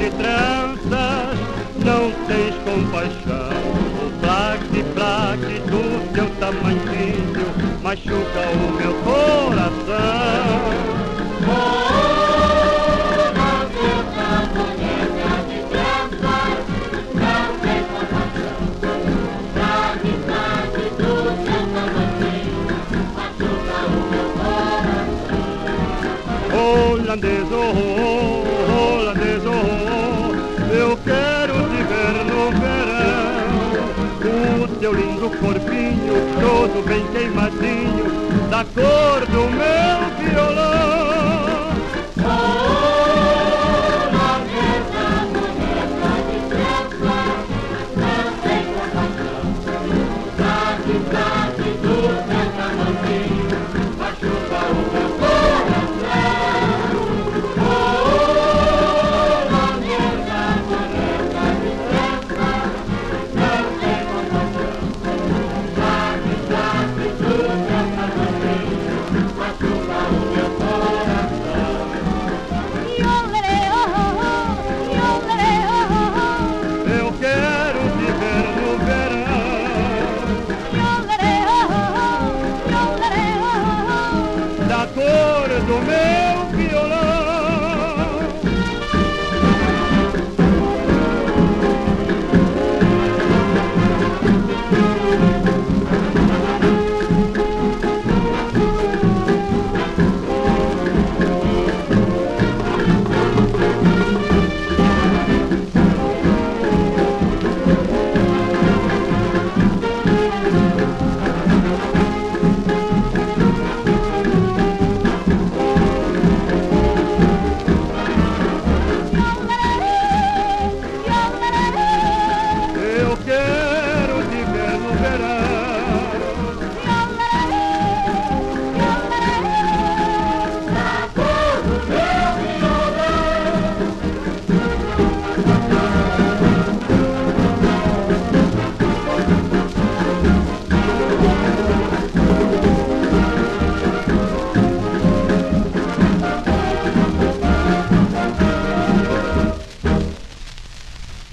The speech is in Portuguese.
de tranças, não tens compaixão. O plaque, plaque do teu tamanquinho machuca o meu coração. Holandês, oh, holandês, oh, eu quero te ver no verão. O teu lindo corpinho, todo bem queimadinho, da cor